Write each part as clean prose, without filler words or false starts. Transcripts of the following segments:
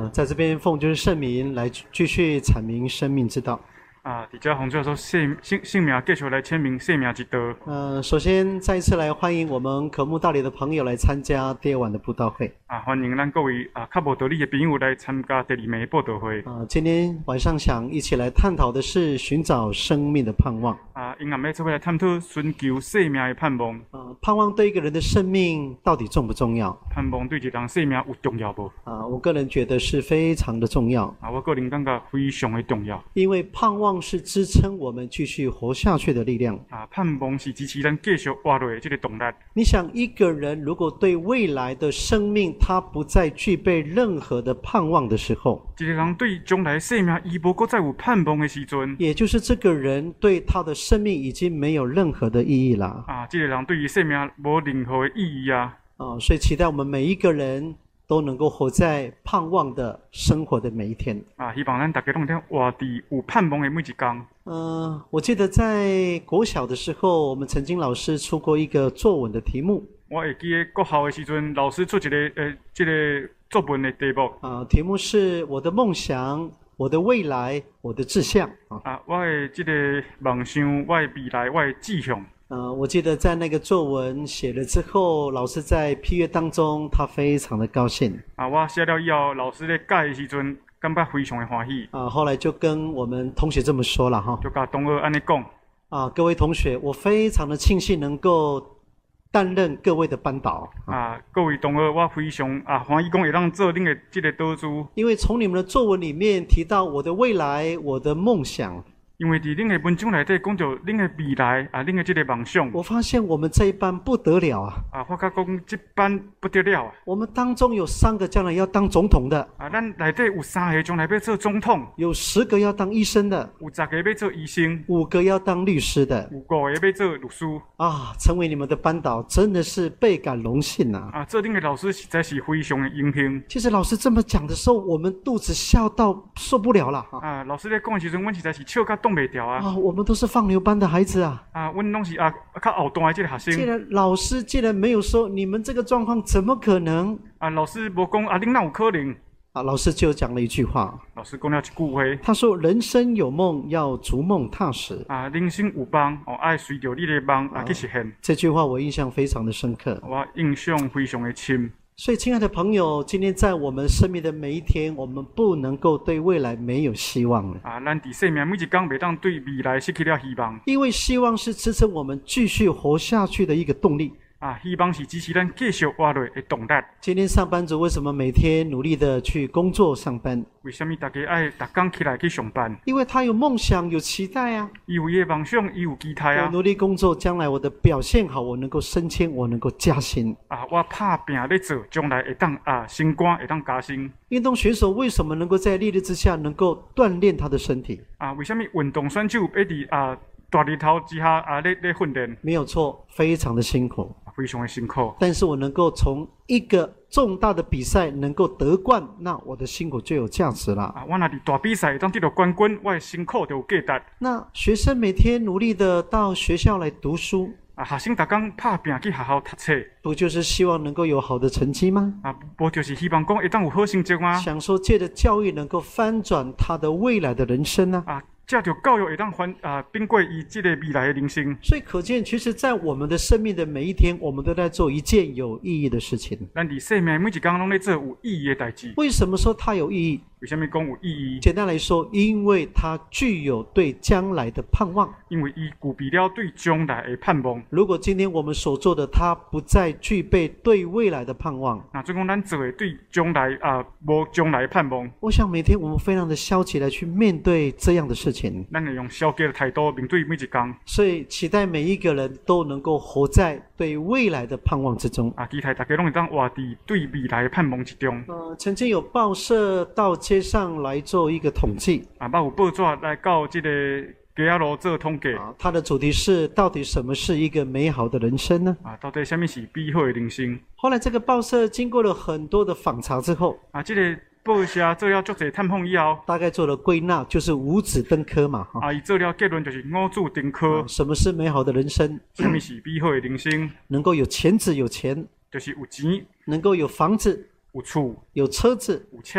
在这边奉就是圣名来继续阐明生命之道。 伫遮奉主说性命继续来阐明生命之道。 首先再一次来欢迎我们渴慕道理的朋友来参加第2晚的布道会。 欢迎咱各位较无道理的朋友来参加第2暝的布道会。 今天晚上想一起来探讨的是寻找生命的盼望。 因暗暝做伙来探讨寻求生命的盼望。 盼望对一个人的生命到底重不重要？ 盼望对一人生命有重要无？ 我个人觉得是非常的重要。 我个人感觉非常的重要。 因为盼望是支撑我们继续活下去的力量。 盼望是支持咱继续活落的这个动力。 你想，一个人如果对未来的生命他不再具备任何的盼望的时候， 一个人对将来生命伊无再有盼望的时阵， 也就是这个人对他的生命已经没有任何的意义了。 这个人对于生命无任何的意义啊。 所以期待我们每一个人都能够活在盼望的生活的每一天。 希望咱大家都能活伫有盼望的每一天。 我记得在国小的时候，我们曾经老师出过一个作文的题目。 我会记得国校的时阵，老师出一个这个作文的题目。 题目是我的梦想、我的未来、我的志向。 我的这个梦想、我的未来、我的志向。 我记得在那个作文写了之后，老师在批阅当中，他非常的高兴。 我写了以后，老师在改的时阵，感觉非常的欢喜。 后来就跟我们同学这么说了哈， 就跟同学安尼讲。 各位同学，我非常的庆幸能够担任各位的班导。 各位同学，我非常欢喜讲会当做恁的这个导师。 因为从你们的作文里面提到我的未来、我的梦想。 因为伫恁的文章内底讲到恁的未来恁的这个梦想， 我发现我们这一班不得了啊！ 发觉讲这班不得了啊！ 我们当中有3个将来要当总统的咱内底有3个将来要做总统， 有10个要当医生的， 有10个要做医生 ，5个要当律师的， 有5个要做律师。 成为你们的班导真的是倍感荣幸啊！ 做恁的老师实在是非常的荣幸。 其实老师这么讲的时候，我们肚子笑到受不了了老师在讲的时阵，阮实在是笑到挡袂掉啊！ 我们都是放牛班的孩子啊！ 阮拢是较后段的这个学生。 老师既然没有说你们这个状况怎么可能？ 老师无讲恁哪有可能？ 老师就讲了一句话。 老师讲了一句话。 他说：“人生有梦，要逐梦踏实。” 人生有梦，爱随着你的梦去实现。 这句话我印象非常的深刻。 我印象非常的深。 所以，亲爱的朋友，今天在我们生命的每一天，我们不能够对未来没有希望了。 咱伫生命每一天袂当对未来失去了希望。 因为希望是支撑我们继续活下去的一个动力。 希望是支持咱继续活落的动力。 今天上班族为什么每天努力的去工作上班？ 为什么大家爱逐天起来去上班？ 因为他有梦想，有期待啊。 伊有伊的梦想，伊有期待啊。 我努力工作，将来我的表现好，我能够升迁，我能够加薪。 我拍拼咧做，将来会当升官，会当加薪。 运动选手为什么能够在烈日之下能够锻炼他的身体？ 为什么运动选手会伫大日头之下咧训练？ 没有错，非常的辛苦。 非常的辛苦， 但是我能够从一个重大的比赛能够得冠，那我的辛苦就有价值了。 我若伫大比赛当得到冠军，我的辛苦就有价值。 那学生每天努力的到学校来读书， 学生逐天拍拼去学校读册， 不就是希望能够有好的成绩吗？ 不就是希望讲会当有好成绩吗？ 想说借着教育能够翻转他的未来的人生呢？ 借着教育会当变过伊这个未来的人生。 所以可见，其实在我们的生命的每一天，我们都在做一件有意义的事情。 咱伫生命每一天拢在做有意义的代志。 为什么说它有意义？ 为什么讲有意义？ 简单来说，因为它具有对将来的盼望。 因为伊具备了对将来的盼望。 如果今天我们所做的，它不再具备对未来的盼望， 那所以讲咱做的对将来无将来的盼望。 我想每天我们非常的消极来去面对这样的事情。 咱会用消极的态度面对每一天。 所以期待每一个人都能够活在对未来的盼望之中。 期待大家拢会当活伫对未来的盼望之中。 曾经有报社到街上来做一个统计。 有报纸来到这个街仔路做统计。 它的主题是到底什么是一个美好的人生呢？ 到底什么是美好的人生？ 后来这个报社经过了很多的访查之后， 这个报社做了足侪探访以后， 大概做了归纳，就是五子登科嘛。 伊做了结论就是五子登科。 什么是美好的人生？ 什么是美好的人生？ 能够有钱有钱， 就是有钱； 能够有房子， 有厝； 有车子， 有车；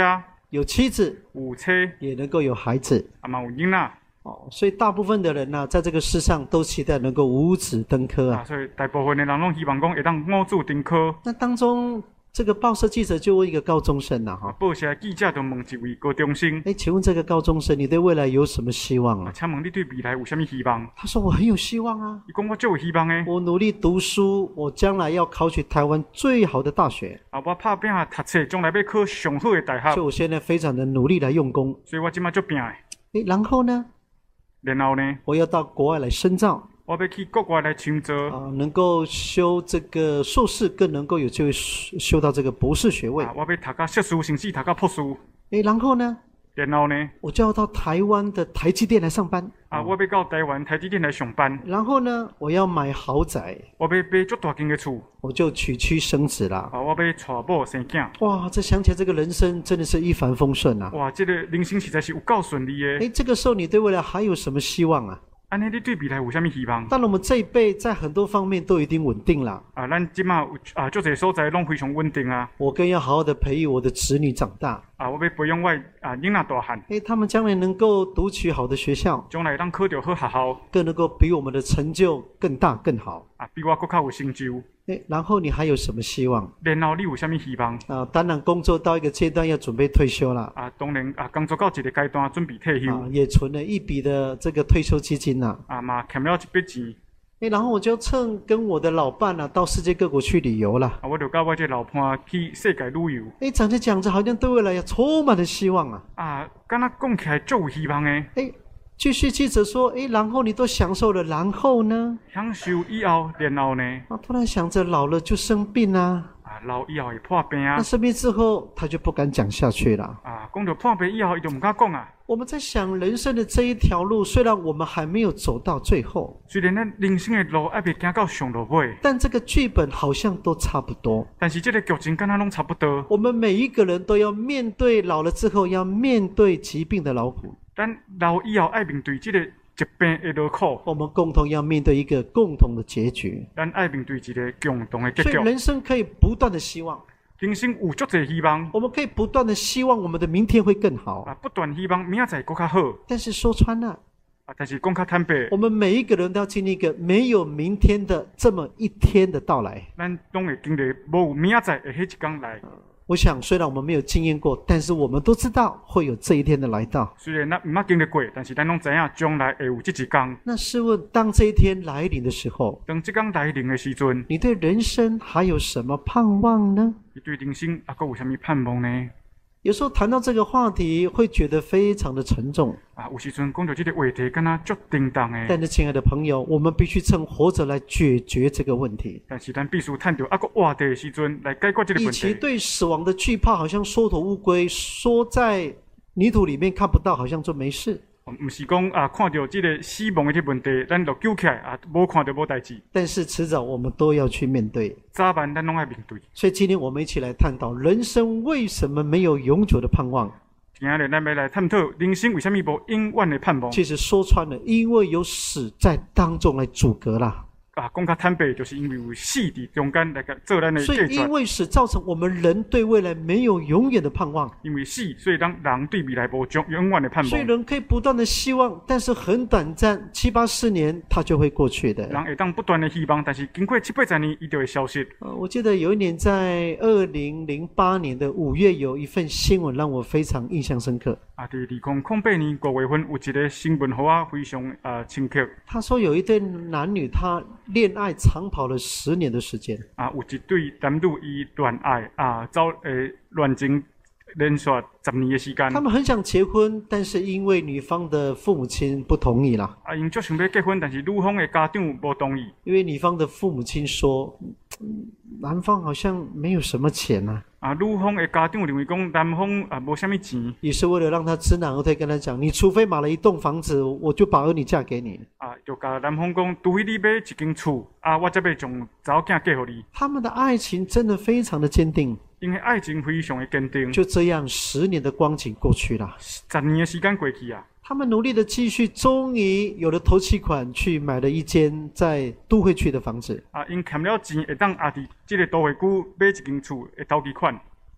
有妻子， 有妻， 也能够有孩子。 嘛有囡仔。 所以大部分的人呢、在这个世上都期待能够五子登科啊。 所以大部分的人拢希望讲会当五子登科。 那当中，这个报社记者就问一个高中生呐、哈， 报社记者就问一位高中生， 请问这个高中生，你对未来有什么希望啊？ 请问你对未来有什么希望？ 他说我很有希望啊， 伊讲我最有希望的。 我努力读书，我将来要考取台湾最好的大学。 我拍拼啊读册，将来要考上好的大学。 所以我现在非常的努力来用功。 所以我今麦做拼的。 然后呢？ 然后呢？ 我要到国外来深造。 我要去国外来深造。 能够修这个硕士，更能够有机会修到这个博士学位。 我要读到硕士，甚至读到博士。 然后呢？ 然后呢？ 我就要到台湾的台积电来上班。 我要到台湾台积电来上班。 然后呢？我要买豪宅。 我要买足大间的厝。 我就娶妻生子啦。 我要娶某生囝。 哇，这想起来这个人生真的是一帆风顺啊！ 哇，这个人生实在是有够顺利的。 这个时候你对未来还有什么希望啊？ 安尼你对未来有啥物希望？ 当然，我们这一辈在很多方面都已经稳定了。 咱即马有足侪所在拢非常稳定啊。 我更要好好的培育我的子女长大。 我要培养我囡仔大汉。 他们将来能够读取好的学校， 将来当考到好学校， 更能够比我们的成就更大更好。 比我更较有成就。 然后你还有什么希望？ 然后你有啥物希望？ 当然工作到一个阶段要准备退休了。 当然工作到一个阶段准备退休。 也存了一笔的这个退休基金呐。 嘛欠了一笔钱。 然后我就趁跟我的老伴到世界各国去旅游了。 我就跟我这老伴去世界旅游。 讲着讲着，好像对未来也充满了希望啊。 敢若讲起来足有希望的。 继续记者说，然后你都享受了，然后呢？ 享受以后，然后呢？ 突然想着老了就生病啊。 老以后会破病啊。 那生病之后，他就不敢讲下去了。 讲到破病以后，他就唔敢讲啊。 我们在想人生的这一条路，虽然我们还没有走到最后， 虽然咱人生的路还未行到上路尾， 但这个剧本好像都差不多。 但是这个剧情敢若拢差不多。 我们每一个人都要面对老了之后要面对疾病的劳苦。 咱老以后爱面对这个疾病的劳苦。 我们共同要面对一个共同的结局。 咱爱面对一个共同的结局。 所以人生可以不断的希望。 人生有足侪希望， 我们可以不断的希望我们的明天会更好。 不断希望明仔更较好。 但是说穿了， 但是讲较坦白， 我们每一个人都要经历一个没有明天的这么一天的到来。 咱拢会经历无有明仔的迄一天来。 我想，虽然我们没有经验过，但是我们都知道会有这一天的来到。 虽然咱唔捌经历过，但是咱拢知影将来会有这一天。 那试问，当这一天来临的时候， 当这天来临的时阵， 你对人生还有什么盼望呢？ 你对人生还有什么盼望呢？ 有时候谈到这个话题，会觉得非常的沉重。 有时阵讲到这个话题，敢若足叮当的。 但是，亲爱的朋友，我们必须趁活着来解决这个问题。 但是，咱必须趁着个活着的时阵来解决这个问题。 以前对死亡的惧怕，好像缩头乌龟，缩在泥土里面看不到，好像就没事。 不是讲看到这个死亡的这问题，咱就救起来无看到无代志。 但是迟早我们都要去面对， 早晚咱拢要面对。 所以今天我们一起来探讨人生为什么没有永久的盼望。 今日咱要来探讨人生为什么无永远的盼望。 其实说穿了，因为有死在当中来阻隔啦。 讲较坦白，就是因为有死伫中间来做咱的所以因为死造成我们人对未来没有永远的盼望。 因为死，所以让人对未来无永远的盼望。 所以人可以不断的希望，但是很短暂，7、8、4年它就会过去的。 人会当不断的希望，但是经过7、8、10年，伊就会消失。 我记得有一年在2008年的5月，有一份新闻让我非常印象深刻。 在2008年5月份有一个新闻，互我非常深刻。 他说有一对男女，他恋爱长跑了10年的时间。 有一对男女伊恋爱恋情连续10年的时间。 他们很想结婚，但是因为女方的父母亲不同意啦。 因就想要结婚，但是女方的家长不同意。 因为女方的父母亲说，男方好像没有什么钱啊。 女方的家长认为讲男方无什么钱。 也是为了让他知难而退，跟他讲，你除非买了一栋房子，我就把儿女嫁给你。 就甲男方讲，除非你买一间厝，我才要将查某囝嫁给你。 他们的爱情真的非常的坚定。 因为爱情非常的坚定。 就这样10年的光景过去了 ，10年的时间过去啊。 他们努力的积蓄，终于有了头期款，去买了一间在都会区的房子。 因欠了钱，会当伫这个都会区买一间厝的头期款。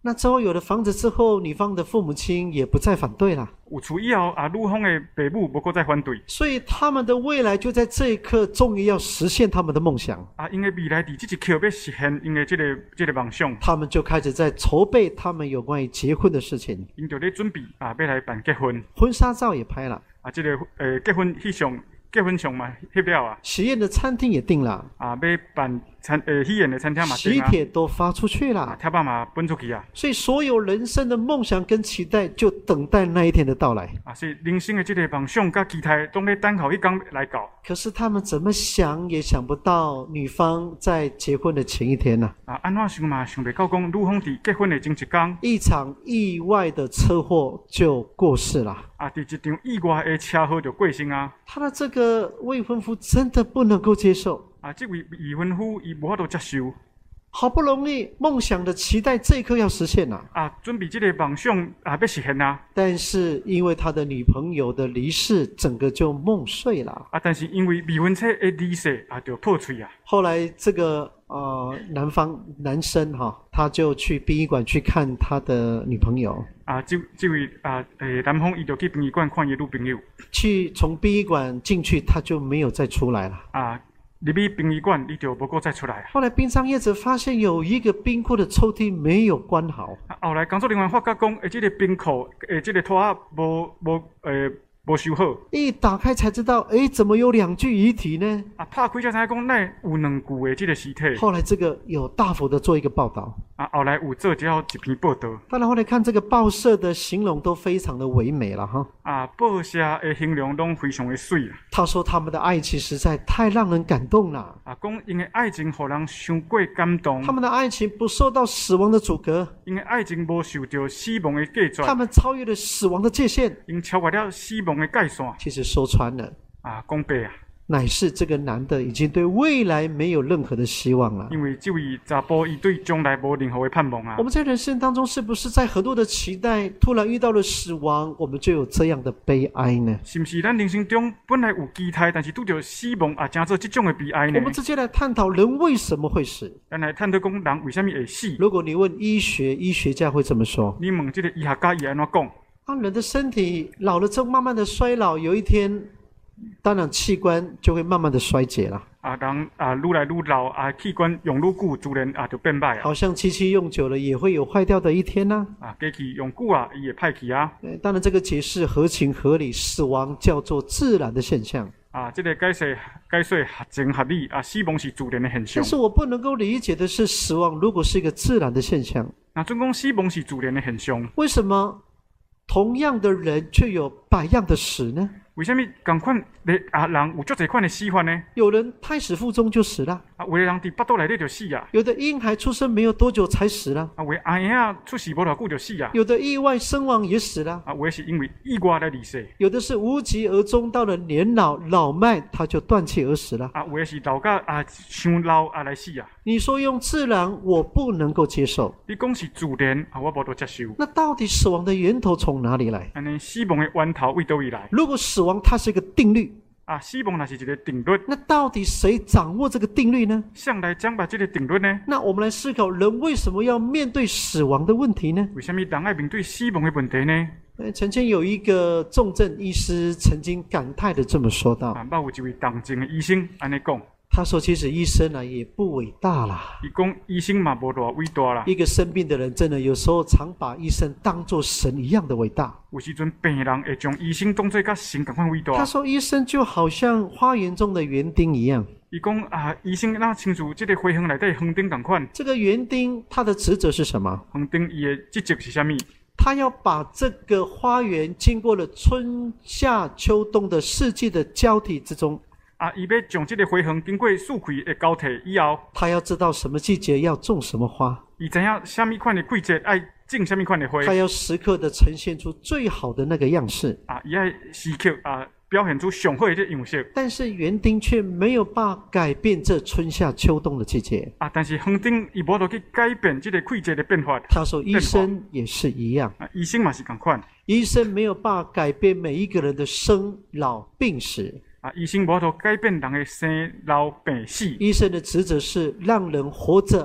那之后有了房子之后，女方的父母亲也不再反对了， 有厝以后女方的爸母无搁再反对， 所以他们的未来就在这一刻，终于要实现他们的梦想。 因的未来伫这一刻要实现因的这个梦想， 他们就开始在筹备他们有关于结婚的事情， 因就咧准备要来办结婚， 婚纱照也拍了， 这个结婚相嘛翕了啊， 喜宴的餐厅也定了， 要办喜宴的餐厅嘛喜定啊， 帖都发出去了， 贴吧嘛搬出去啊， 所以所有人生的梦想跟期待就等待那一天的到来。 所以人生的这个梦想甲期待都咧等候迄天来到。 可是他们怎么想也想不到，女方在结婚的前一天呢， 安怎想嘛想袂到讲，女方伫结婚的前一天， 一场意外的车祸就过世了。 伫一场意外的车祸就过身啊。 他的这个未婚夫真的不能够接受， 这位已婚夫伊无法度接受。 好不容易梦想的期待这一刻要实现了， 准备这个梦想要实现啊。 但是因为他的女朋友的离世，整个就梦碎了。 但是因为未婚妻的离世就破碎啊。 后来这个男生他就去殡仪馆去看他的女朋友。 这位男方伊就去殡仪馆看伊女朋友。 从殡仪馆进去，他就没有再出来了。 入去殡仪馆，你就无够再出来。 后来殡葬业者发现有一个冰库的抽屉没有关好。 后来工作人员发觉讲，这个冰库这个托啊无收好。 一打开才知道，怎么有2具遗体呢？ 拍开才知讲，那有2具的这个尸体。 后来这个有大幅的做一个报道。 后来有做一篇报道。 当然后来看这个报社的形容都非常的唯美了哈。 报社的形容都非常的水啦。 他说他们的爱情实在太让人感动了。 讲因的爱情让人伤过感动。 他们的爱情不受到死亡的阻隔。 因的爱情无受到死亡的隔绝。 他们超越了死亡的界限。 因超越了死亡的界线。 其实说穿了， 讲白乃是这个男的已经对未来没有任何的希望了。 因为这位查甫伊对将来无任何的盼望啊。 我们在人生当中是不是在很多的期待，突然遇到了死亡，我们就有这样的悲哀呢？ 是不是咱人生中本来有期待，但是拄到死亡成做这种的悲哀呢？ 我们直接来探讨人为什么会死。 咱来探讨讲人为什么会死。 如果你问医学家会这么说。 你问这个医学家伊安怎讲？ 人的身体老了之后慢慢的衰老，有一天当然器官就会慢慢的衰竭了。 人愈来愈老器官用愈久，自然就变歹啊。 好像机器用久了也会有坏掉的一天呢。 机器用久伊会歹去啊。 当然这个解释合情合理，死亡叫做自然的现象。 这个解释合情合理死亡是自然的现象。 但是我不能够理解的是，死亡如果是一个自然的现象， 总讲死亡是自然的现象， 为什么同样的人却有百样的死呢？ 为什么同款人有足侪款的死法呢？ 有人胎死腹中就死了， 有的人伫腹肚内底就死啊； 有的婴孩出生没有多久才死了， 有的阿婴出世无偌久就死啊； 有的意外身亡也死了， 有的是因为意外来离世； 有的是无疾而终，到了年老老迈他就断气而死了。 有的是老到伤老来死啊。 你说用自然，我不能够接受。 你讲是自然我无得接受。 那到底死亡的源头从哪里来？ 死亡的源头为倒位来？ 如果死亡它是一个定律， 死亡那是一个定律， 那到底谁掌握这个定律呢？ 向来掌握这个定律呢？ 那我们来思考，人为什么要面对死亡的问题呢？ 为什么人要面对死亡的问题呢？ 曾经有一个重症医师曾经感叹的这么说道： 有一位重症的医生安尼讲。 他说：“其实医生也不伟大啦。 伊讲医生嘛无偌伟大啦。 一个生病的人，真的有时候常把医生当作神一样的伟大。 有时阵病人会将医生当作甲神同款伟大。” 他说：“医生就好像花园中的园丁一样。” 伊讲医生那亲像这个花园内底园丁同款。 这个园丁他的职责是什么？ 园丁伊的职责是啥物？ 他要把这个花园经过了春夏秋冬的四季的交替之中。 伊要将这个花园经过四季的交替以后， 他要知道什么季节要种什么花， 伊知影什么款的季节爱种什么款的花， 他要时刻的呈现出最好的那个样式。 伊爱时刻表现出上好的这样式。 但是园丁却没有办法改变这春夏秋冬的季节。 但是园丁伊无得去改变这个季节的变化。 他说医生也是一样。 医生嘛是同款。 医生没有办法改变每一个人的生老病死。 医生无法改变人的生老病死。 医生的职责是让人活着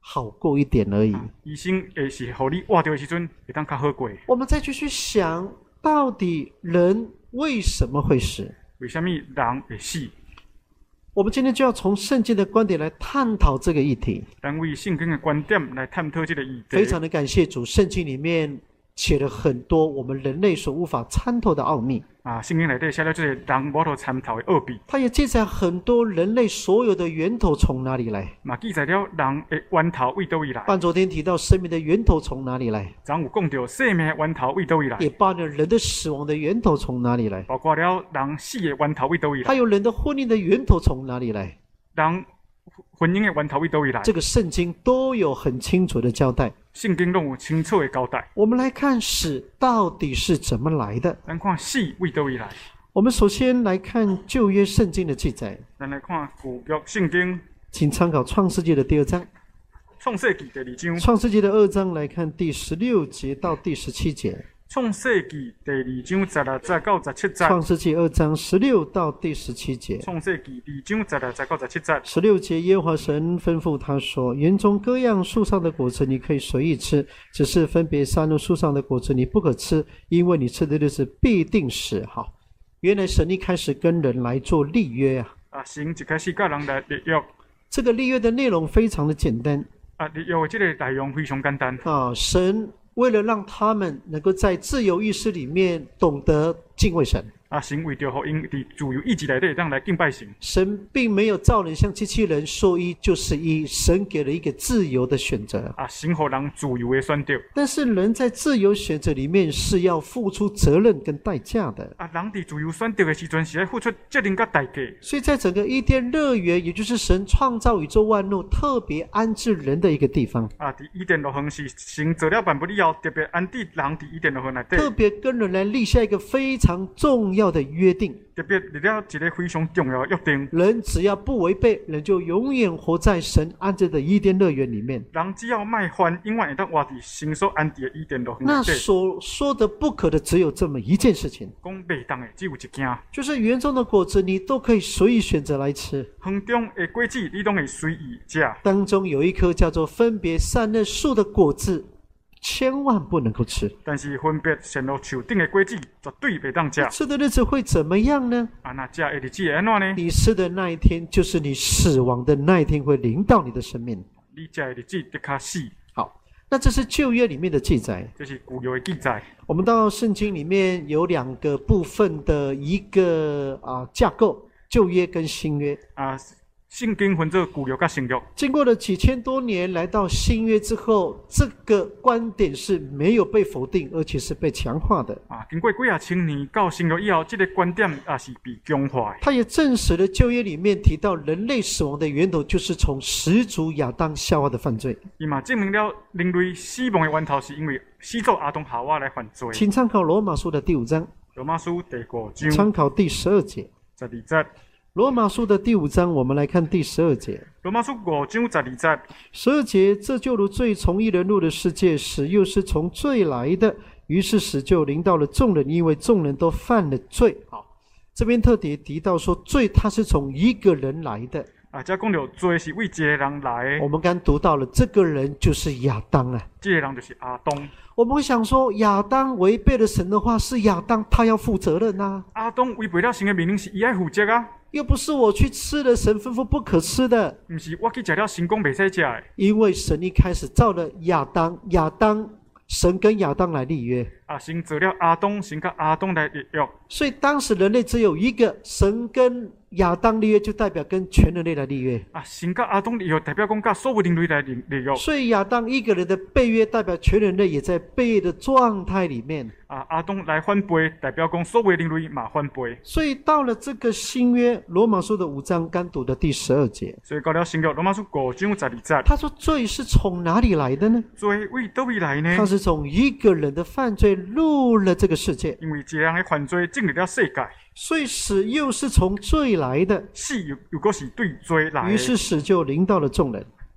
好过一点而已。 医生是互你活着的时阵会当较好过。 我们再继续想，到底人为什么会死？ 为什么人会死？ 我们今天就要从圣经的观点来探讨这个议题。 单位圣经的观点来探讨这个议题。 非常的感谢主，圣经里面写了很多我们人类所无法参透的奥秘。 圣经内底写了这个人无法参透的奥秘。 它也记载很多人类所有的源头从哪里来。 记载了人的源头为叨位来。 昨天提到生命的源头从哪里来。 昨有讲到生命的源头为叨位来。 也包括人的死亡的源头从哪里来。 包括了人死的源头为叨位来。 还有人的婚姻的源头从哪里来。 人婚姻的源头为叨位来。 这个圣经都有很清楚的交代。 圣经都有清楚的交代。 我们来看死到底是怎么来的。 咱看死为叨位来。 我们首先来看旧约圣经的记载。 咱来看旧约圣经， 请参考创世纪的第2章。 创世纪第2章。 创世纪的2章来看第16节到第17节。 创世纪第2章16节到17节。 创世纪2章16到第17节。 创世纪2章16节到17节。 16节，耶和华神吩咐他说：园中各样树上的果子你可以随意吃，只是分别善恶树上的果子你不可吃，因为你吃的日子必定死。好，原来神一开始跟人来做立约啊。 神一开始跟人来立约。 这个立约的内容非常的简单。 立约的这个内容非常简单。 神为了让他们能够在自由意识里面懂得敬畏神。 神为着让因在自由意志内底让来敬拜神。 神并没有造人像机器人，说一就是一，神给了一个自由的选择。 神给人自由的选择。 但是人在自由选择里面是要付出责任跟代价的。 人在自由选择的时阵是要付出责任跟代价。所以在整个伊甸乐园，也就是神创造宇宙万物，特别安置人的一个地方。 在伊甸乐园是神做了万物以后，特别安置人在伊甸乐园内底。 特别跟人来立下一个非常重要的约定。 特别立了一个非常重要的约定。 人只要不违背，人就永远活在神安置的伊甸乐园里面。 人只要卖犯，永远会当活在神所安置的伊甸乐园里面。 那所说的不可的只有这么一件事情。 讲袂当的只有一件， 就是园中的果子你都可以随意选择来吃。 园中的果子你都可以随意吃。 当中有一棵叫做分别善恶树的果子，千万不能够吃。 但是分别善恶树顶的果子绝对袂当吃。 吃的日子会怎么样呢？ 那吃的日子会安怎呢？ 你吃的那一天就是你死亡的那一天，会临到你的生命。 你吃的日子得卡死。 好，那这是旧约里面的记载。 这是旧约的记载。 我们到圣经里面有2个部分的一个架构，旧约跟新约。 圣经分做旧约跟新约。 经过了几千多年，来到新约之后，这个观点是没有被否定，而且是被强化的。 经过几千年到新约以后，这个观点也是被强化的。 它也证实了旧约里面提到人类死亡的源头就是从始祖亚当夏娃的犯罪。 伊嘛证明了人类死亡的源头是因为始祖亚当夏娃来犯罪。 请参考罗马书的第5章。 罗马书第5章。 参考第12节。 12节。 罗马书的第5章，我们来看第12节。 罗马书5章12节。 12节，这就如罪从一人入的世界，死又是从罪来的，于是死就临到了众人，因为众人都犯了罪。好，这边特别提到说，罪它是从一个人来的。 这讲到罪是为一个人来的。 我们刚读到了，这个人就是亚当啊。 这个人就是亚当。 我们会想说，亚当违背了神的话，是亚当他要负责任啊。 亚当违背了神的命令，是他要负责啊。 又不是我去吃了神吩咐不可吃的， 不是我去吃了神讲袂使吃的。 因为神一开始造了亚当，神跟亚当来立约。 神造了亚当，神跟亚当来立约。 所以当时人类只有一个，神跟亚当立约，就代表跟全人类来立约。 神跟亚当立约，代表讲跟所有人类来立约。 所以亚当一个人的背约，代表全人类也在背约的状态里面。 亚当来反背，代表讲所有人类嘛反背。 所以到了这个新约，罗马书的5章刚读的第12节。 所以到了新约，罗马书5章12节。 他说罪是从哪里来的呢？ 罪为叨位来呢？ 他是从一个人的犯罪入了这个世界。 因为一个人的犯罪进入了世界。 所以死又是从罪来的， 死又果是对罪来的， 于是死就临到了众人。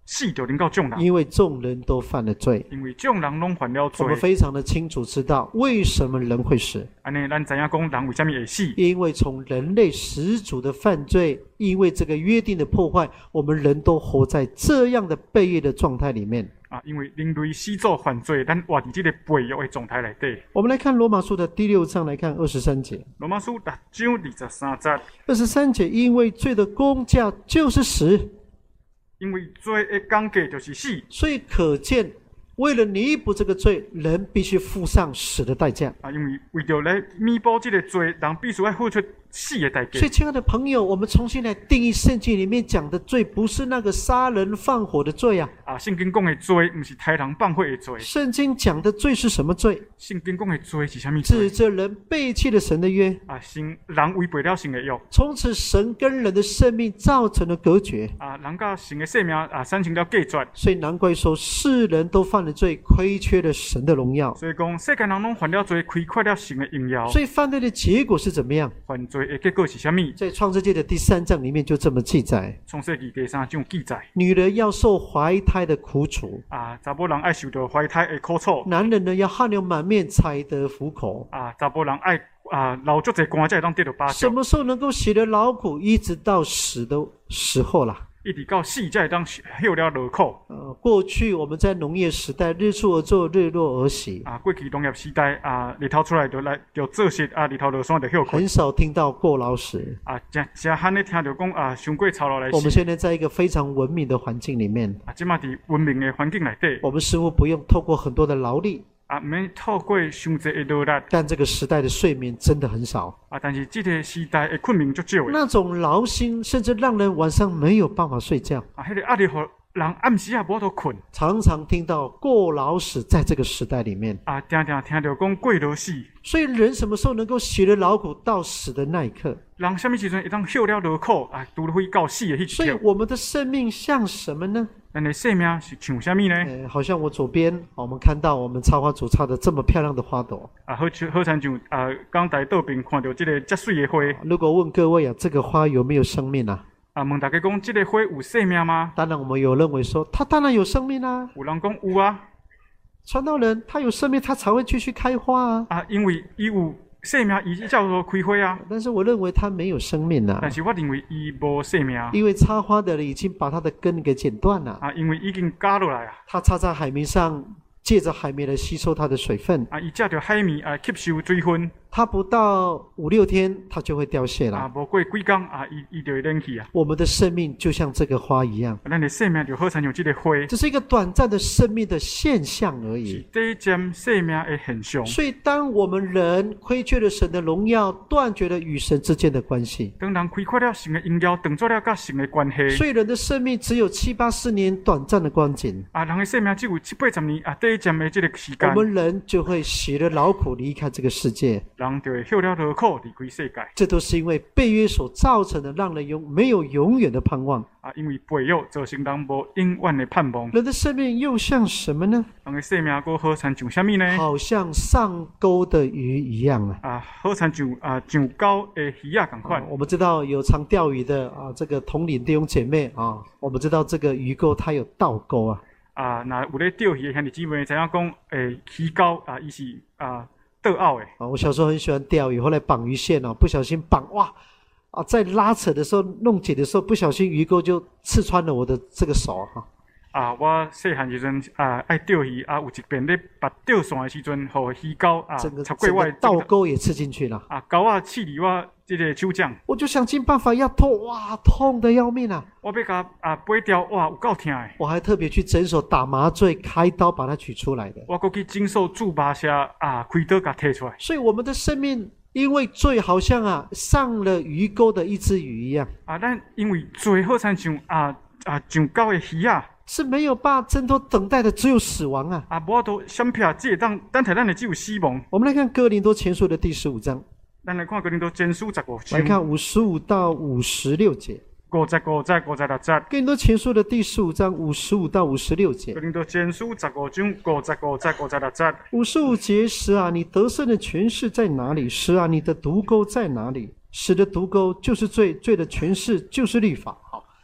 死就能够众人， 因为众人都犯了罪。 因为众人拢犯了我们罪。 非常的清楚知道为什么人会死， 安尼，咱知影讲人为什么会死？ 因为从人类始祖的犯罪，因为这个约定的破坏，我们人都活在这样的悖逆的状态里面。 因为人类始祖犯罪，咱活伫这个悖逆的状态内底。 我们来看罗马书的第6章，来看23节。 罗马书6章23节。 23节，因为罪的工价就是死， 因为罪的工价就是死。 所以可见，为了弥补这个罪，人必须付上死的代价。 因为为着来弥补这个罪，人必须要付出死的代价。 所以，亲爱的朋友，我们重新来定义圣经里面讲的罪，不是那个杀人放火的罪啊。 圣经讲的罪，不是杀人放火的罪。 圣经讲的罪是什么罪？ 圣经讲的罪是什么罪？ 指着人背弃了神的约， 人违背了神的约， 从此神跟人的生命造成了隔绝。 人甲神的生命产生了隔绝。 所以难怪说世人都犯了罪，亏缺了神的荣耀。 所以讲世间人拢犯了罪，亏缺了神的荣耀。 所以犯罪的结果是怎么样？ 犯罪的结果是什么？ 在创世纪的第3章里面就这么记载。 创世纪第3章记载， 女人要受怀胎的苦楚， 查某人爱受到怀胎的苦楚。 男人呢要汗流满面才得糊口。 查某人爱流足侪汗才会当得到饱足。 什么时候能够洗了劳苦，一直到死的时候啦？ 一直到死才会当受了劳苦。 过去我们在农业时代，日出而作，日落而息。 过去农业时代日头出来就做事，日头落山就休困。 很少听到过劳死。 真罕的听到讲伤过操劳来死。 我们现在在一个非常文明的环境里面。 即马伫文明的环境内底， 我们似乎不用透过很多的劳力。 唔免透过伤济的劳力。 但这个时代的睡眠真的很少。 但是这个时代的困眠足少的。 那种劳心，甚至让人晚上没有办法睡觉。 迄个压力，互人暗时也无法度困。 常常听到过劳死在这个时代里面。 常常听到讲过劳死。 所以人什么时候能够洗了劳苦到死的那一刻？ 人什么时阵会当休了劳苦除了会到死的迄一刻？ 所以我们的生命像什么呢？ 咱的生命是像什么呢？ 好像我左边，我们看到我们插花组插的这么漂亮的花朵。 好像刚在倒边看到这个遮水的花。 如果问各位这个花有没有生命啊？ 问大家讲，这个花有生命吗？ 当然，我们有认为说，它当然有生命啊。 有人讲有啊。 传道人，他有生命，他才会继续开花啊。 因为伊有生命，伊才有开花啊。 但是我认为他没有生命啊。 但是我认为伊无生命。 因为插花的人已经把他的根给剪断了。 因为已经割落来啊。 他插在海绵上，借着海绵来吸收它的水分。 伊借着海绵吸收水分。 它不到5、6天，它就会凋谢了。 无过几天伊就会冷去啊。 我们的生命就像这个花一样。 咱的生命就好像这个花。 这是一个短暂的生命的现象而已。 是短暂生命的现象。 所以，当我们人亏缺了神的荣耀，断绝了与神之间的关系。 当人亏缺了神的荣耀，断绝了甲神的关系。 所以，人的生命只有7、80年短暂的光景。 人的生命只有7、80年短暂的这个时间。 我们人就会洗了劳苦离开这个世界。 人就会休了劳苦离开世界。 这都是因为背约所造成的，让人没有永远的盼望。 因为背约造成人无永远的盼望。 人的生命又像什么呢？ 人的生命又好像什么呢？ 好像上钩的鱼一样好像上钩的鱼同款。 我们知道有常钓鱼的这个同龄弟兄姐妹我们知道这个鱼钩它有倒钩那有咧钓鱼的兄弟姊妹知影讲，鱼钩伊是倒拗的。 我小时候很喜欢钓鱼，后来绑鱼线不小心绑在拉扯的时候弄紧的时候，不小心鱼钩就刺穿了我的这个手我细汉时阵爱钓鱼有一遍咧拔钓线的时阵，互鱼钩插过我的倒钩也刺进去了钩刺入我这个手掌。 我就想尽办法要脱，痛得要命我要甲拔掉，有够痛的。 我还特别去诊所打麻醉开刀把它取出来的。 我去诊所注麻射开刀甲摕出来。 所以我们的生命因为罪好像上了鱼钩的一只鱼一样咱因为罪好像上钩的鱼是没有办法挣脱等待的，只有死亡无法度闪避，只会等待咱的只有死亡。 我们来看哥林多前书的第15章。 咱来看哥林多前书15章。 来看55到56节。 55节、56节。 哥林多前书的第15章55到56节。 哥林多前书15章55节、56节。 55节，使你得胜的权势在哪里？使你的毒钩在哪里？使的毒钩就是罪，罪的权势就是律法。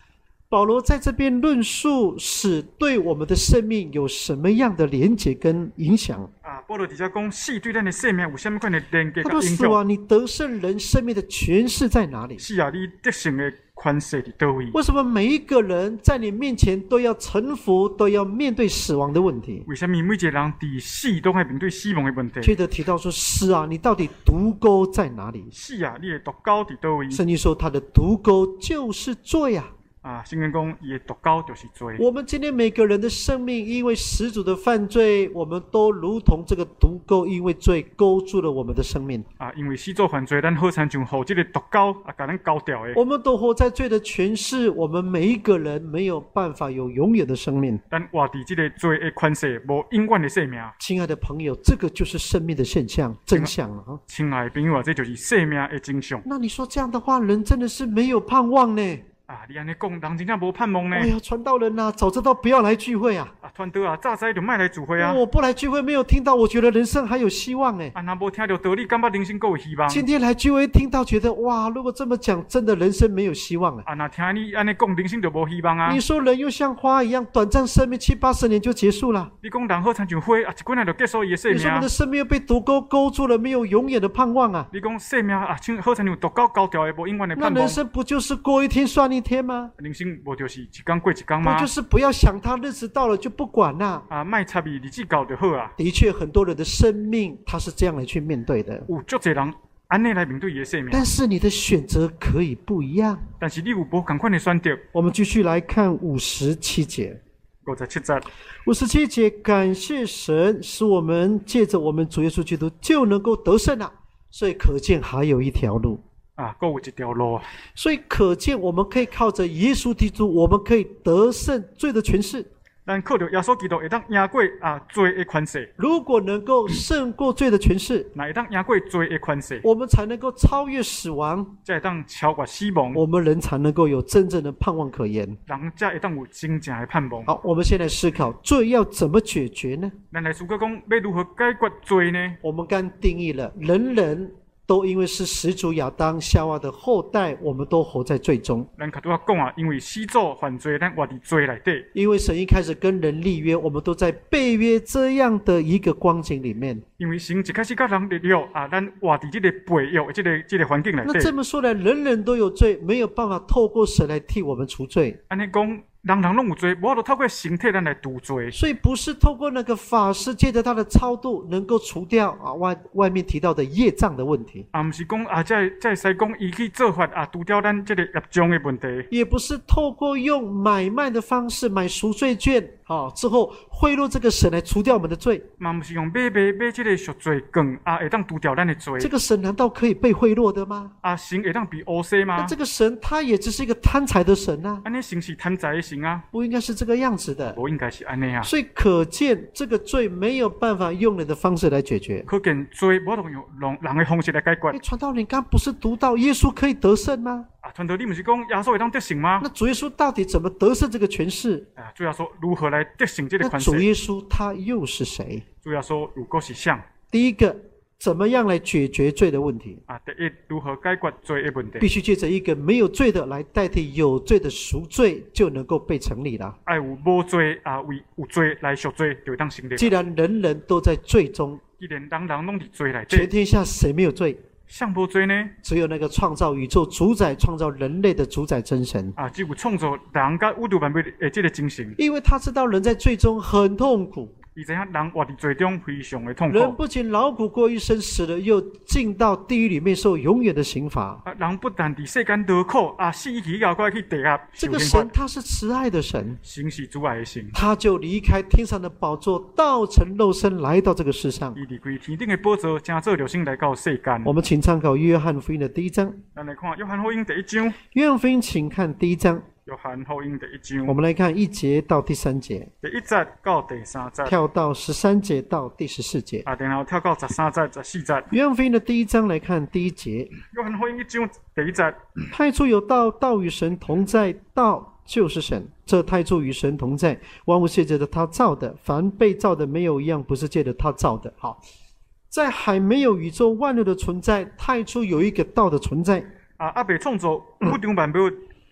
保罗在这边论述死对我们的生命有什么样的连结跟影响。 保罗伫遮讲死对咱的生命有什么款的连接他说：“ 甲影响？ 死啊，你得胜人生命的权势在哪里？ 是啊，你得胜的权势伫倒位？ 为什么每一个人在你面前都要臣服，都要面对死亡的问题？ 为什么每一个人伫死都要面对死亡的问题？ 接着提到说：死啊，你到底毒钩在哪里？ 死啊，你的毒钩伫倒位？ 圣经说他的毒钩就是罪啊。” 圣经讲伊的毒钩就是罪。 我们今天每个人的生命，因为始祖的犯罪，我们都如同这个毒钩，因为罪勾住了我们的生命。 因为始祖犯罪，咱好像像互这个毒钩把咱勾掉的。 我们都活在罪的权势，我们每一个人没有办法有永远的生命。 咱活伫这个罪的权势，无永远的生命。 亲爱的朋友，这个就是生命的现象、真相了啊！ 亲爱的朋友，这就是生命的真相。 那你说这样的话，人真的是没有盼望呢？ 你安尼讲，人真正无盼望呢。 哎呀，传道人啊，早知道不要来聚会啊！ 传道啊，早知就莫来聚会啊！ 我不来聚会，没有听到，我觉得人生还有希望哎。 若无听到道理，感觉人生还有希望。 今天来聚会，听到觉得哇，如果这么讲，真的人生没有希望了。 若听你安尼讲，人生就无希望啊！ 你说人又像花一样，短暂生命7、80年就结束了。 你讲人好像花，一几年就结束伊的生命。 你说我们的生命又被毒钩勾住了，没有永远的盼望啊！ 你讲生命好像用毒钩勾掉的，无永远的盼望。 那人生不就是过一天算一天吗？ 人生无就是一天过一天吗？ 不就是不要想他，日子到了就不管了。 莫插伊，日子到就好啊。 的确，很多人的生命他是这样来去面对的。 有足侪人安尼来面对伊的生命。 但是你的选择可以不一样。 但是你有无同款的选择？ 我们继续来看57节。 57节。 57节，感谢神，使我们借着我们主耶稣基督就能够得胜了。所以可见还有一条路。 还有一条路。 所以可见我们可以靠着耶稣基督，我们可以得胜罪的权势。 咱靠着耶稣基督会当赢过罪的权势。 如果能够胜过罪的权势， 那会当赢过罪的权势， 我们才能够超越死亡， 才会当超越死亡。 我们人才能够有真正的盼望可言。 人才会当有真正的盼望。 好，我们现在思考罪要怎么解决呢？ 咱来思考讲要如何解决罪呢？ 我们刚定义了，人都因为是始祖亚当夏娃的后代，我们都活在罪中。 咱较拄讲因为始祖犯罪，咱活伫罪内底。 因为神一开始跟人立约，我们都在背约这样的一个光景里面。 因为神一开始跟人立约咱活伫这个背约的这个环境内底。 那这么说来，人人都有罪，没有办法透过神来替我们除罪。 安尼讲。人人拢有罪，无法度透过身体咱来除罪。 所以不是透过那个法师借着他的超度能够除掉外面提到的业障的问题。 不是讲才使讲伊去做法除掉咱这个业障的问题。也不是透过用买卖的方式买赎罪券之后贿赂这个神来除掉我们的罪。 嘛不是用买这个赎罪券会当除掉咱的罪。 这个神难道可以被贿赂的吗？ 神会当被讹洗吗？ 那这个神他也只是一个贪财的神啊。 安尼神是贪财的神啊？ 不应该是这个样子的。 不应该是安尼啊。 所以可见这个罪没有办法用人的方式来解决。 可见罪无法度用人的方式来解决。 传道人刚不是读到耶稣可以得胜吗？ 传道你不是讲耶稣会当得胜吗？ 那主耶稣到底怎么得胜这个权势？ 主耶稣如何来得胜这个权势？ 那主耶稣他又是谁？ 主耶稣如果是谁？ 第一个，怎么样来解决罪的问题？ 第一，如何解决罪的问题？ 必须借着一个没有罪的来代替有罪的赎罪，就能够被成立了。 爱有无罪为有罪来赎罪，就会当成立。 既然人人都在罪中， 既然人人拢伫罪内底， 全天下谁没有罪？ 谁无罪呢？ 只有那个创造宇宙、主宰、创造人类的主宰真神。 只有创造人甲宇宙万物的这个真神。 因为他知道人在罪中很痛苦。 伊知影人活伫罪中非常的痛苦。 人不仅劳苦过一生，死了又进到地狱里面受永远的刑罚。 人不但伫世间劳苦死去后过去地狱。 这个神他是慈爱的神， 神是主爱的神， 他就离开天上的宝座，道成肉身来到这个世上。 伊离开天顶的宝座，成做肉身来到世间。 我们请参考约翰福音的第1章。 咱来看约翰福音第1章。 约翰福音，请看第1章。 约翰福音第1章， 我们来看1节到第3节， 第1节到第3节， 跳到13节到第14节， 然后跳到13节、14节。 约翰福音的第1章来看第1节。 约翰福音1章第1节， 太初有道，道与神同在，道就是神。这太初与神同在，万物借着他造的，凡被造的没有一样不是借着他造的。好，在还没有宇宙万物的存在，太初有一个道的存在。 未创造宇宙万物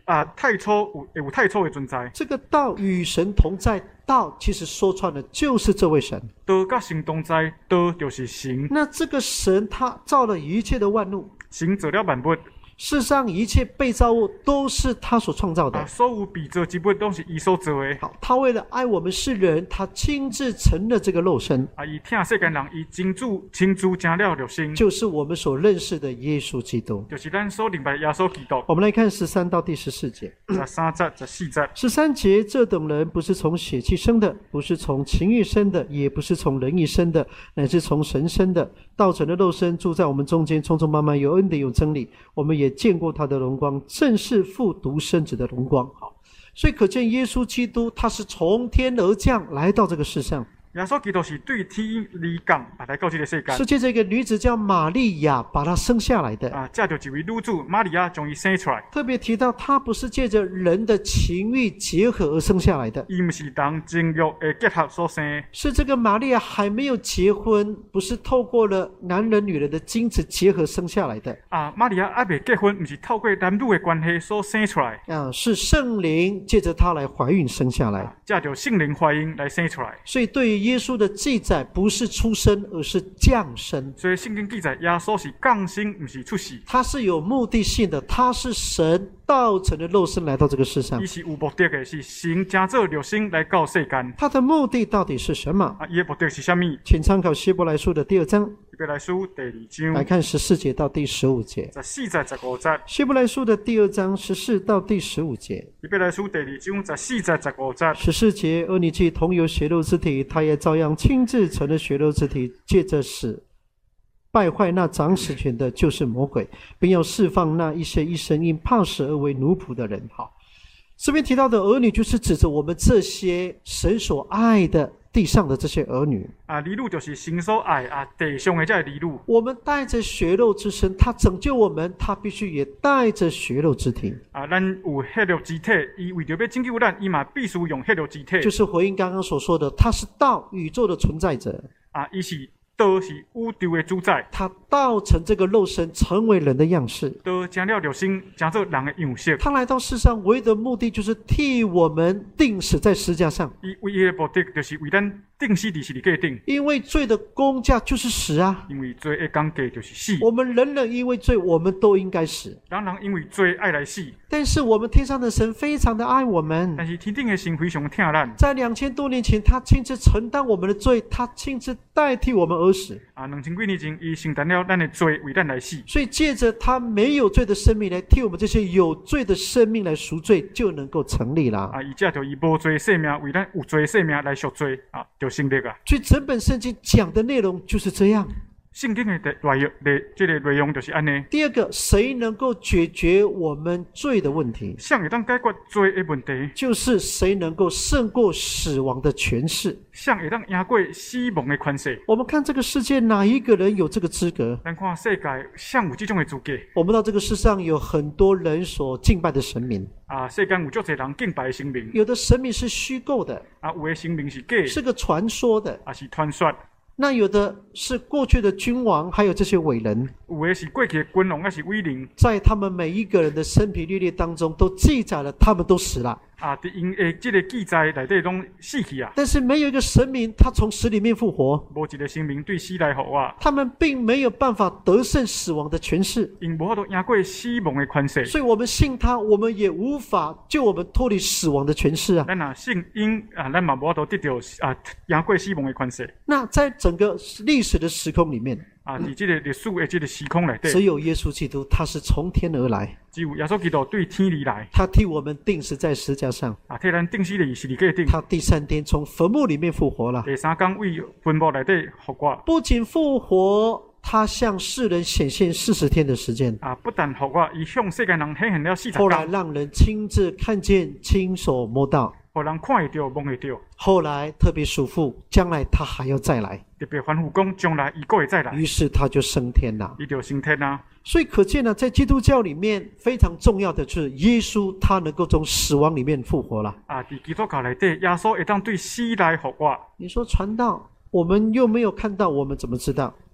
太初有太初的存在。 这个道与神同在，道其实说穿了就是这位神。 道甲神同在，道就是神。 那这个神他造了一切的万物， 神造了万物。 世上一切被造物都是他所创造的， 所有被造之物都是伊所造的。 好，他为了爱我们世人，他亲自成了这个肉身。 伊听世间人，伊亲自成了肉身， 就是我们所认识的耶稣基督， 就是咱所明白耶稣基督。 我们来看13到第14节。 13节、14节。 13节，这等人不是从血气生的，不是从情欲生的，也不是从人意生的，乃是从神生的。道成了肉身，住在我们中间，匆匆忙忙，有恩典有真理。我们也见过他的荣光，正是父独生子的荣光。好，所以可见耶稣基督他是从天而降来到这个世上。 耶稣基督是对天而降，来到这个世界。 是借着一个女子叫玛利亚把他生下来的。 借着一位女子玛利亚将伊生出来。 特别提到，他不是借着人的情欲结合而生下来的。 伊不是当情欲的结合所生。 是这个玛利亚还没有结婚，不是透过了男人女人的精子结合生下来的。 玛利亚还没结婚，不是透过男女的关系所生出来。 是圣灵借着她来怀孕生下来。 借着圣灵怀孕来生出来。 所以对于耶稣的记载不是出生，而是降生。 所以圣经记载耶稣是降生，不是出世。 他是有目的性的，他是神道成的肉身来到这个世上。 伊是有目的的，是神成做肉身来到世间。 他的目的到底是什么？ 伊的目的是什么？ 请参考希伯来书的第2章。 希伯来书第2章。 来看14节到第15节。 14节、15节。 希伯来书的第2章14到第15节。 希伯来书第2章14节、15节。 14节，而你既同有血肉之体，他也照样亲自成了血肉之体，借着死败坏那掌死权的，就是魔鬼，并要释放那一些一生因怕死而为奴仆的人。好，这边提到的儿女，就是指着我们这些神所爱的地上的这些儿女。 儿女就是神所爱地上的这儿女。 我们带着血肉之身，他拯救我们，他必须也带着血肉之体。 咱有血肉之体，伊为着要拯救咱，伊嘛必须用血肉之体。 就是回应刚刚所说的，他是道，宇宙的存在者。 伊是道，是宇宙的主宰。 他道成这个肉身，成为人的样式。 道成了肉身，成做人的样式。 他来到世上唯一的目的，就是替我们钉死在十字架上。 伊唯一的目的，就是为咱钉死在十字架顶。 因为罪的工价就是死啊！ 因为罪的工价就是死。 我们人人因为罪，我们都应该死。 人因为罪爱来死。 但是我们天上的神非常的爱我们。 但是天顶的神非常疼咱。 在2000多年前，他亲自承担我们的罪，他亲自代替我们而死。 2000几年前，伊承担了咱的罪，为咱来死。 所以借着他没有罪的生命来替我们这些有罪的生命来赎罪，就能够成立了。 伊借着伊无罪的生命，为咱有罪的生命来赎罪就成立啊。 所以整本圣经讲的内容就是这样。 圣经的内容就是安尼。 第二个，谁能够解决我们罪的问题？ 谁会当解决罪的问题？ 就是谁能够胜过死亡的权势？ 谁会当赢过死亡的权势？ 我们看这个世界，哪一个人有这个资格？ 咱看世界，谁有这种的资格？ 我们到这个世上有很多人所敬拜的神明。 世间有足侪人敬拜的神明。 有的神明是虚构的， 有的神明是假， 是个传说的， 是传说。 那有的是过去的君王，还有这些伟人。 有的是过去的君王，还是伟人。 在他们每一个人的生平历练当中，都记载了他们都死了。 在因的这个记载内底拢死去啊。 但是没有一个神明，他从死里面复活。 无一个神明对死来复活。 他们并没有办法得胜死亡的权势。 因无法度赢过死亡的权势。 所以我们信他，我们也无法救我们脱离死亡的权势啊。 咱信因咱嘛无法度得到赢过死亡的权势。 那在整个历史的时空里面。 在这个历史的这个时空内底， 只有耶稣基督，他是从天而来。 只有耶稣基督对天而来， 他替我们钉死在十字架上。 替咱钉死在十字架顶。 他第3天从坟墓里面复活了。 第3天为坟墓内底复活。 不仅复活，他向世人显现40天的时间。 不但复活，伊向世间人显现了40天。 后来让人亲自看见，亲手摸到。 互人看会到，摸会到。 后来特别嘱咐，将来他还要再来。 特别吩咐讲，将来伊还会再来。 于是他就升天了。 伊就升天啦。 所以可见呢，在基督教里面非常重要的就是耶稣，他能够从死亡里面复活了。 在基督教内底，耶稣会当对死来复活。 你说传道，我们又没有看到，我们怎么知道？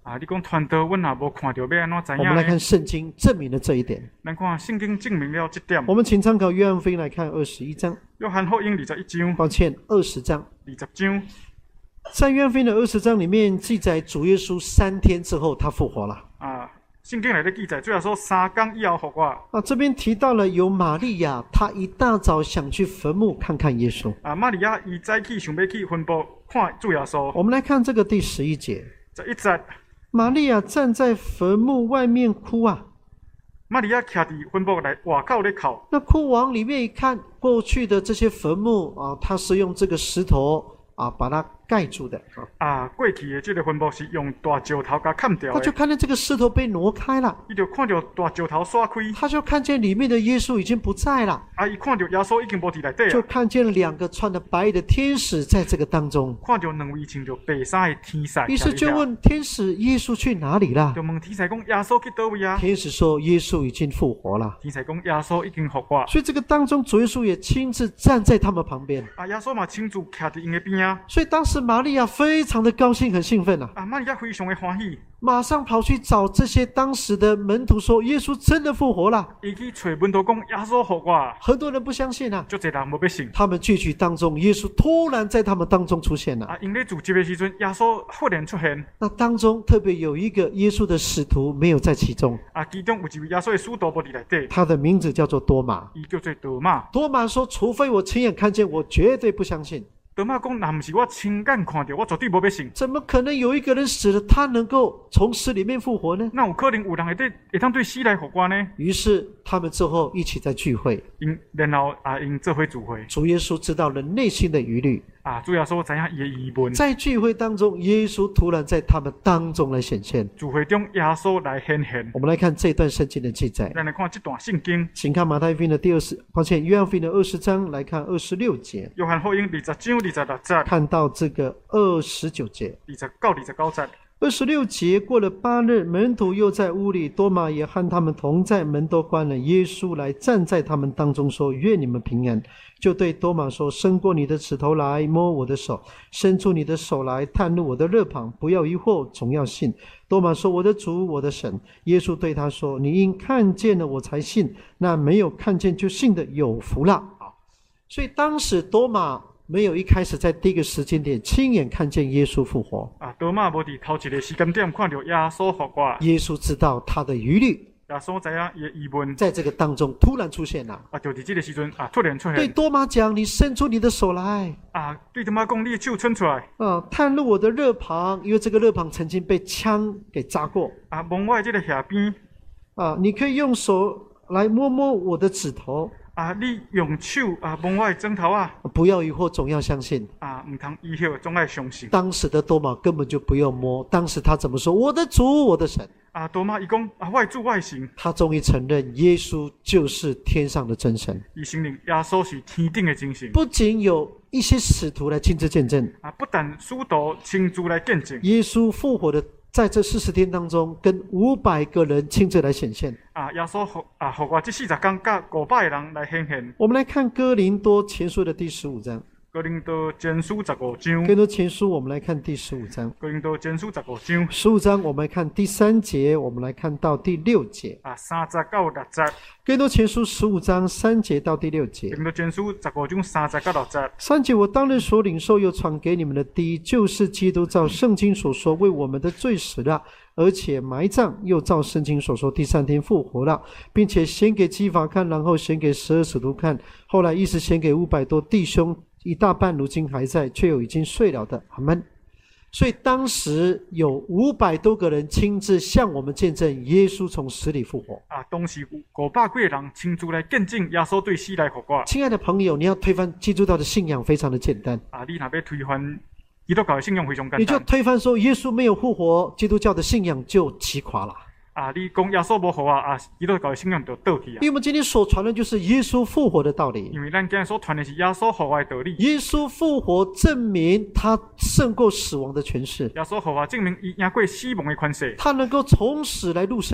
啊，你讲传道，阮也无看到，要安怎知影呢？ 我们来看圣经证明了这一点。 咱看圣经证明了这点。 我们请参考约翰福音来看21章， 约翰福音21章， 抱歉，20章。 20章， 在约翰福音的20章里面记载，主耶稣3天之后他复活了。 啊，圣经内底记载，最后说3天以后复活。 啊，这边提到了有玛利亚，她一大早想去坟墓看看耶稣。 啊，玛利亚伊早起想要去坟墓看主耶稣。 我们来看这个第11节， 11节， 玛利亚站在坟墓外面哭啊。 玛利亚徛伫坟墓内外口咧哭。 那哭往里面一看，过去的这些坟墓啊，它是用这个石头啊把它盖住的。 啊，过去的这个坟墓是用大石头甲砍掉他就的。 看见这个石头被挪开了， 伊就看到大石头刷开， 他就看见里面的耶稣已经不在了， 啊，伊看到耶稣已经无伫内底就啊， 看见了2个穿的白衣的天使在这个当中。 看到2位穿着白衫的天使。 于是就问天使：耶稣去哪里了？ 就问天使讲耶稣去倒位啊？ 天使说：耶稣已经复活了。 天使讲耶稣已经复活。 所以这个当中，主耶稣也亲自站在他们旁边。 啊，耶稣嘛亲自徛伫因的边啊。 所以当时玛利亚非常的高兴，很兴奋啊， 啊，玛利亚非常的欢喜， 马上跑去找这些当时的门徒说：耶稣真的复活了。 伊去找门徒讲耶稣复活。 很多人不相信啊， 足侪人无要信。 他们聚集当中，耶稣突然在他们当中出现了。 啊，因咧聚集的时阵，耶稣忽然出现。 那当中特别有一个耶稣的使徒没有在其中， 啊，其中有一位耶稣的使徒无伫内底， 他的名字叫做多马。 伊叫做多马。 多马说：除非我亲眼看见，我绝对不相信。 多马讲，若毋是我亲眼看到，我绝对无要信。 怎么可能有一个人死了，他能够从死里面复活呢？ 那有可能有人会当对死来复活呢？ 于是他们之后一起在聚会， 然后因做伙聚会。 主耶稣知道了内心的疑虑， 啊，主耶稣知影伊的疑问。 在聚会当中，耶稣突然在他们当中来显现。 聚会中，耶稣来显现。 我们来看这段圣经的记载， 咱来看这段圣经， 请看马太福音的约翰福音的20章，来看26节， 约翰福音20章26节， 看到这个29节。 20到29节。 26节，过了8日，门徒又在屋里，多马也和他们同在，门都关了。耶稣来站在他们当中说：愿你们平安。就对多马说：伸过你的指头来摸我的手，伸出你的手来探入我的肋旁，不要疑惑，总要信。多马说：我的主，我的神。耶稣对他说：你因看见了我才信，那没有看见就信的有福了。所以当时多马没有一开始在第一个时间点亲眼看见耶稣复活。 啊，多马无伫头一个时间点看到耶稣复活。 耶稣知道他的疑虑， 耶稣知影伊的疑问， 在这个当中突然出现了。 啊，就伫这个时阵啊，突然出对现。 多马讲：你伸出你的手来， 啊，对多马讲，你的手伸出来。 探入我的肋旁，因为这个肋旁曾经被枪给扎过。 啊，摸我的这个下边。 你可以用手来摸摸我的指头。 啊，你用手啊摸我的指头啊。 不要疑惑，总要相信。 啊，唔通疑惑，总爱相信。 当时的多马根本就不用摸，当时他怎么说？我的主，我的神。 啊，多马伊讲啊，我的主，我的神。 他终于承认耶稣就是天上的真神。 伊承认耶稣是天顶的真神。 不仅有一些使徒来亲自见证， 啊，不但使徒亲自来见证， 耶稣复活的在这40天当中，跟500个人亲自来显现。 啊，耶稣复活这40天，甲500个人来显现。 我们来看哥林多前书的第15章。 哥林多前书15章。 哥林多前书，我们来看第15章。 哥林多前书15章。 15章，我们来看第3节，我们来看到第6节。 啊，3节到6节。 哥林多前书15章3节到第6节。 哥林多前书15章3节到6节。 3节，我当日所领受又传给你们的第一，就是基督照圣经所说为我们的罪死了，而且埋葬，又照圣经所说第3天复活了，并且先给基法看，然后先给12使徒看，后来亦是先给500多弟兄，一大半如今还在，却有已经睡了的。阿们。所以当时有500多个人亲自向我们见证耶稣从死里复活。 啊，当时有500几个人亲自来见证耶稣对死来复活。 亲爱的朋友，你要推翻基督教的信仰非常的简单。 啊，你若要推翻基督教的信仰非常简单。 你就推翻说耶稣没有复活，基督教的信仰就击垮了。 啊，你讲耶稣无复活啊，基督教的信仰就倒去啊。 因为我们今天所传的就是耶稣复活的道理。 因为咱今日所传的是耶稣复活的道理。 耶稣复活证明他胜过死亡的权势。 耶稣复活证明伊赢过死亡的权势。 他能够从死来入生。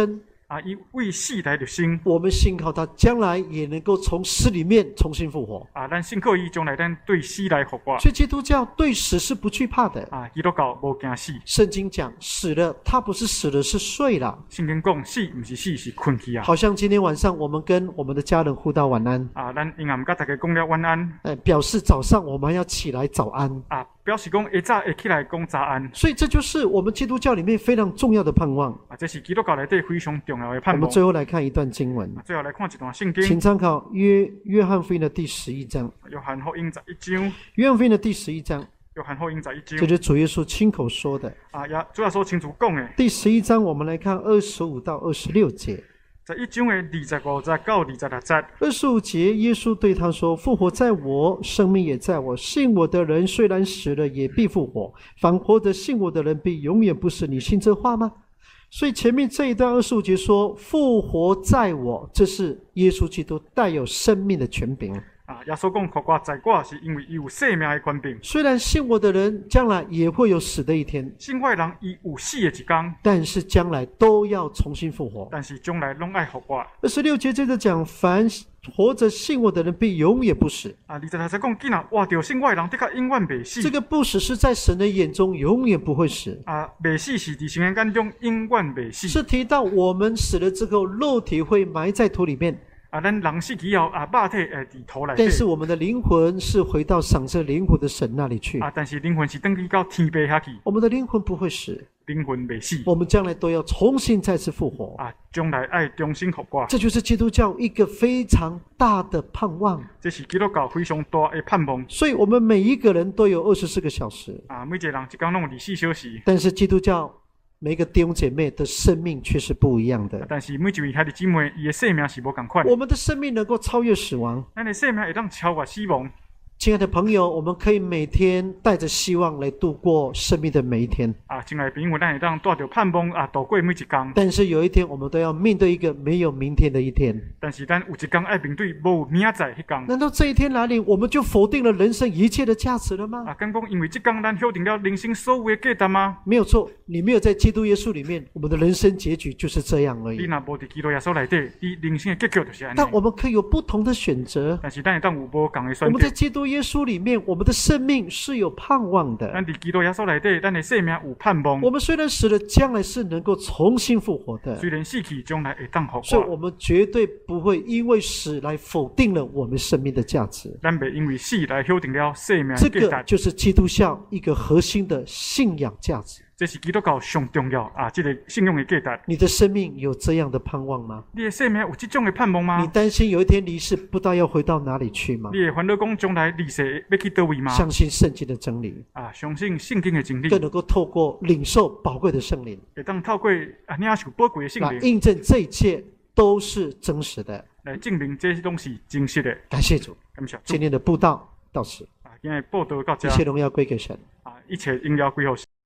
啊，伊为死来就生我们信靠他，将来也能够从死里面重新复活。 啊，咱信靠伊将来咱对死来复活所以基督教对死是不惧怕的。 啊，基督教无惊死。 圣经讲死了，他不是死了，是睡了。 圣经讲死毋是死，是困去啊。 好像今天晚上我们跟我们的家人互道晚安， 啊，咱阴暗甲大家讲了晚安表示早上我们要起来早安。 啊，表示讲下早会起来讲早安所以这就是我们基督教里面非常重要的盼望。 啊，这是基督教内底非常重要的盼望。 我们最后来看一段经文， 最后来看一段圣经， 请参考约翰福音的第11章。 约翰福音11章， 约翰福音的第11章， 约翰福音11章， 这就是主耶稣亲口说的。 啊，也主要说清楚讲的。 第11章，我们来看25到26节。 11章的25节到26节。 25节，耶稣对他说：“复活在我，生命也在我。信我的人，虽然死了，也必复活；反活着信我的人，必永远不死。你信这话吗？”所以前面这一段25节说：“复活在我”，这是耶稣基督带有生命的权柄。 啊，耶稣讲复活在我，是因为伊有生命的权柄。 虽然信我的人将来也会有死的一天， 信我的人伊有死的一天， 但是将来都要重新复活。 但是将来拢爱复活。 26节接着讲：“凡活着信我的人，必永远不死。” 啊，26节讲，既然活着信我的人，的确永远袂死。 这个不死是在神的眼中永远不会死。 啊，袂死是伫神的眼中永远袂死。 是提到我们死了之后，肉体会埋在土里面。 啊，咱人死以后啊，肉体会伫土内底。 但是我们的灵魂是回到赏赐灵魂的神那里去。 啊，但是灵魂是登去到天边遐去。 我们的灵魂不会死， 灵魂袂死。 我们将来都要重新再次复活。 啊，将来爱重新复活。 这就是基督教一个非常大的盼望。 这是基督教非常大的盼望。 所以我们每一个人都有24个小时。 啊，每一个人一天拢有24小时。 但是基督教每个弟兄姐妹的生命却是不一样的。 但是每一位兄弟姊妹，伊的生命是无同款。 我们的生命能够超越死亡。 咱的生命会当超越死亡。 亲爱的朋友，我们可以每天带着希望来度过生命的每一天。 啊，亲爱的朋友，咱会当带着盼望啊，度过每一天。 但是有一天，我们都要面对一个没有明天的一天。 但是咱有一天爱面对无明仔迄天。 难道这一天来临，我们就否定了人生一切的价值了吗？ 啊，敢讲因为这天咱否定了人生所有的价值吗？ 没有错，你没有在基督耶稣里面，我们的人生结局就是这样而已。 你若无伫基督耶稣内底，你人生的结局就是安尼。 但我们可以有不同的选择。 但是咱会当有无同的选择。 我们在基督耶稣里面，我们的生命是有盼望的。 咱伫基督耶稣内底，咱的生命有盼望。 我们虽然死了，将来是能够重新复活的。 虽然死去，将来会当复活。 所以我们绝对不会因为死来否定了我们生命的价值。 咱袂因为死来否定了生命的价值。 这个就是基督教一个核心的信仰价值。 这是基督教上重要啊，这个信仰的价值。 你的生命有这样的盼望吗？ 你的生命有这种的盼望吗？ 你担心有一天离世，不知道要回到哪里去吗？ 你会烦恼讲将来离世要去倒位吗？ 相信圣经的真理啊，相信圣经的真理， 更能够透过领受宝贵的圣灵， 会当透过领受宝贵的圣灵， 来印证这一切都是真实的， 来证明这些东西真实的。 感谢主， 感谢主。 今天的布道到此， 今天报道到这， 一切荣耀归给神。 啊，一切荣耀归给神。